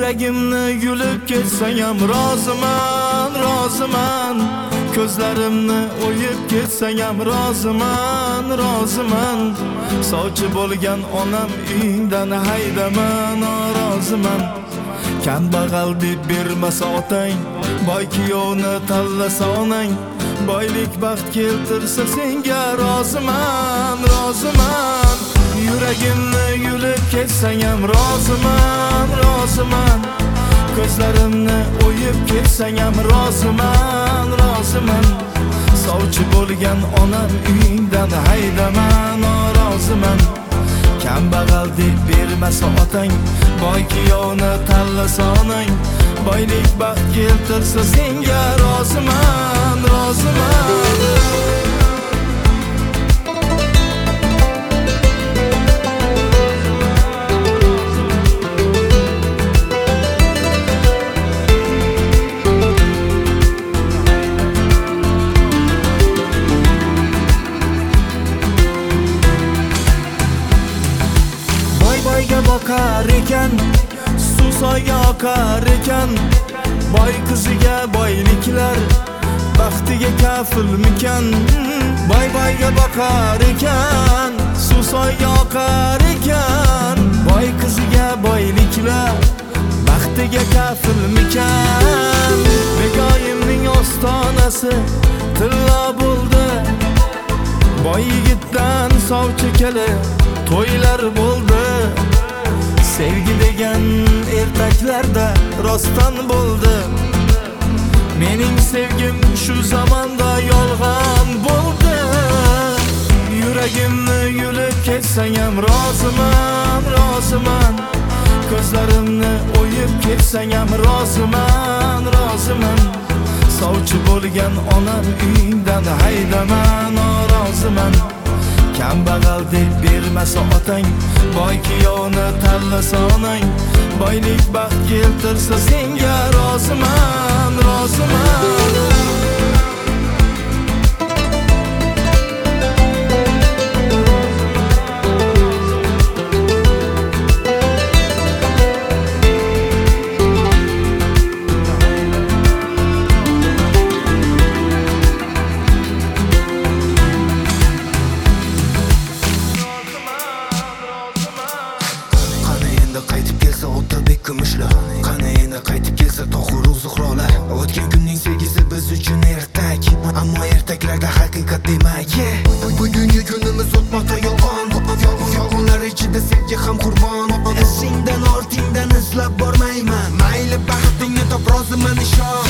Yuragimni yulib ketsang ham roziman, roziman. Ko'zlarimni o'yib ketsang ham roziman, roziman. Sovchi bo'lgan onam uyingdan haydaman, roziman. Kambag'al deb bermasa otang, boy kuyovni tanlasa onang, boylik baxt keltirsa senga roziman, roziman. Yuragimni yulib ketsang ham roziman, roziman. Ko'zlarimni o'yib ketsang ham roziman, roziman. Sovchi bo'lgan onam uyingdan haydaman, roziman. Kambag'al deb bermasa otang, boy kuyovni tanlasa onang, boylik baxt keltirsa senga roziman, roziman. Boyga bakar ekan, suv soyga oqar ekan. Boy qiziga boyliklar baxtiga kafilmikan. Boyga bakar ekan, suv soyga oqar ekan. Boy qiziga boyliklar baxtiga kafilmikan. Begoyimning ostonasi tilla bo'ldi. Boy yigitdan sovchi keli to'ylar bo'ldi. Sevgi degan ertaklarda rostdan bo'ldi. Mening sevgim shu zamonda yolg'on bo'ldi. Yuragimni yulib ketsang ham roziman, roziman. Ko'zlarimni o'yib ketsang ham roziman, roziman. Sovchi bo'lgan onam uyingdan haydaman, roziman. Kambag'al deb bermasa otang, boy kuyovni tanlasa onang, boylik baxt keltirsa senga roziman, roziman. Qaytib kelsa Otabek kumushlar, qani endi qaytib kelsa Tohir Zuhrolar. O'tgan kunning sevgisi biz uchun ertak, ammo ertaklarda haqiqat demak. Bugungi kunimiz o'tmoqda yolg'on, yolg'onlar ichida sevgi ham qurbon. Esingdan ortingdan izlab bormayman, mayli baxtingni top, roziman ishon.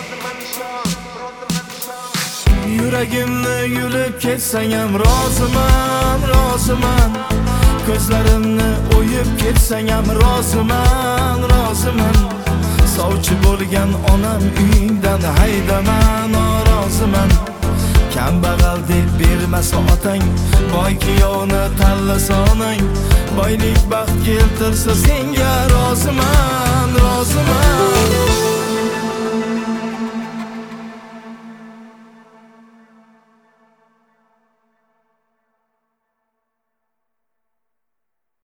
Yuragimni yulib ketsang ham roziman, roziman. Ko'zlarimni o'yib ketsang ham roziman, roziman. Sovchi bo'lgan onam uyingdan haydaman, roziman. Kambag'al deb bermasa otang, boy kuyovni tanlasa onang, boylik baxt keltirsa senga roziman, roziman.